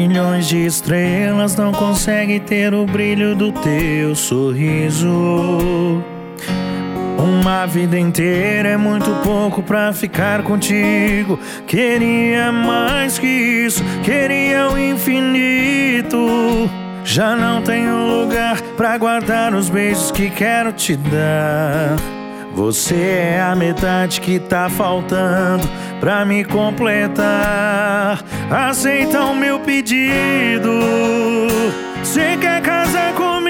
milhões de estrelas não consegue ter o brilho do teu sorriso. Uma vida inteira é muito pouco pra ficar contigo. Queria mais que isso, queria o infinito. Já não tenho lugar pra guardar os beijos que quero te dar. Você é a metade que tá faltando pra me completar. Aceita o meu pedido. Você quer casar comigo?